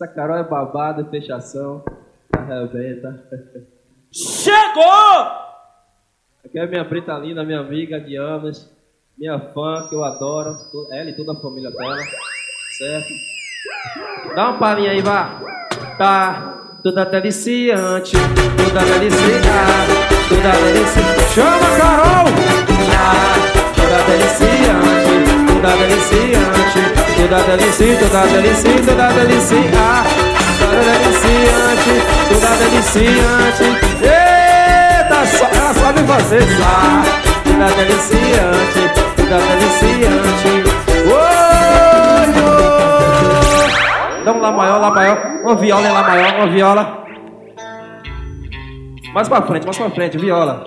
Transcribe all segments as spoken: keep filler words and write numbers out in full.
Essa Carol é babado, fechação. Arrebenta. Chegou! Aqui é minha preta linda, minha amiga de anos. Minha fã, que eu adoro. Ela e toda a família dela. Certo? Dá uma palhinha aí, vá. Tá. Toda deliciante. Toda deliciante. Toda deliciante. Chama, Carol! Tá. Toda deliciante. Toda deliciante. Toda deliciante. Toda deliciante. Toda deliciante. Toda deliciante. Toda deliciante. Eita, só, ela sabe fazer já. Toda deliciante. Toda deliciante. Oi, oi. Dá um Lá maior, Lá maior. Uma viola em Lá maior, uma viola. Mais pra frente, mais pra frente, viola.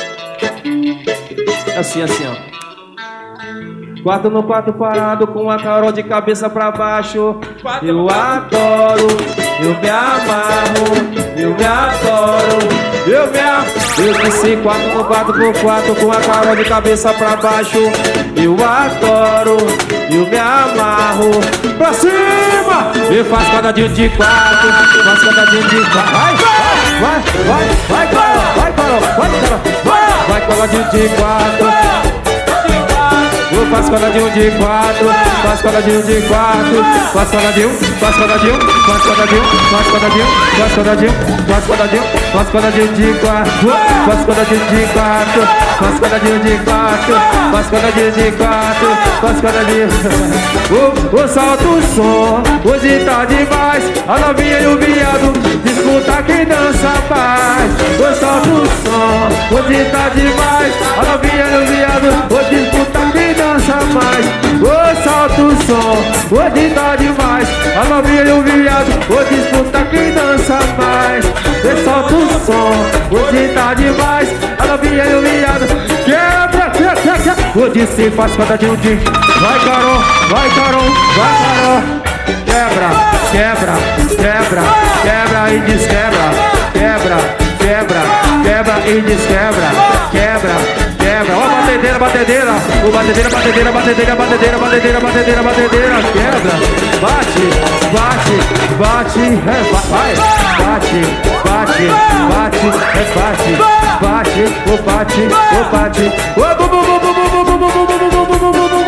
Assim, assim, ó. Quarto no quarto parado com a Carol de cabeça pra baixo. Eu adoro, eu me amarro, eu me adoro, eu me amarro. Eu disse quarto no quarto por quarto com a Carol de cabeça pra baixo. Eu adoro, eu me amarro. Pra cima! Eu faço quadradinho de quatro, faço quadradinho de quatro. Vai, vai, vai, vai, Carol, vai, Carol, vai, Carol, vai, vai, quadradinho de quatro. Eu faço quadradinho de quatro, faço quadradinho de quatro, faço quadradinho, faço quadradinho, faço quadradinho, faço quadradinho, faço quadradinho, faço quadradinho, faço quadradinho de quatro, faço quadradinho de quatro, faço quadradinho de quatro, faço quadradinho de quatro, faço quadradinho. O, o salto o som, hoje tá demais, a novinha e o viado, disputa quem dança mais. O salto o som, hoje tá demais, a novinha e o viado, hoje disputa quem dança mais. Ô, salto o som, hoje tá demais, a novinha e o viado, hoje disputa quem dança mais. Ô, salto o som, hoje tá demais, a novinha e o viado, quebra, quebra, quebra. Hoje se faz quadradinho de... Vai, Carol, vai, Carol, vai, Carol. Quebra, quebra, quebra, quebra e desquebra. Quebra, quebra, quebra e desquebra. Quebra, quebra, ó a batedeira, batedeira, o batedeira, batedeira, batedeira, batedeira, batedeira, batedeira, batedeira, quebra, bate, bate, bate, é, vai, bate, bate, bate, é, bate, bate, o bate, o bate, o bu bu bu bu bu bu bu bu bu bu bu bu bu bu.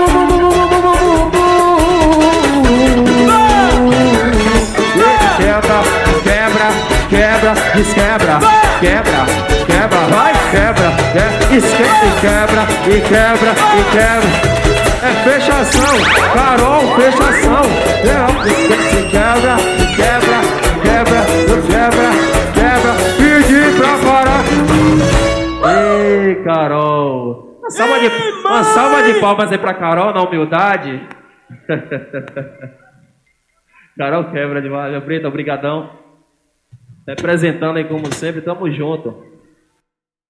Quebra, quebra, quebra, desquebra, quebra, quebra, vai, quebra, é, esquece, quebra, e quebra, e quebra. É fechação, Carol, fechação. É, esquece, quebra, quebra, quebra, quebra, quebra. Pedi pra parar. Ei, Carol. Uma salva, Ei, de, uma salva de palmas aí pra Carol, na humildade. Carol quebra demais, meu preto, obrigadão. Representando aí como sempre, tamo junto.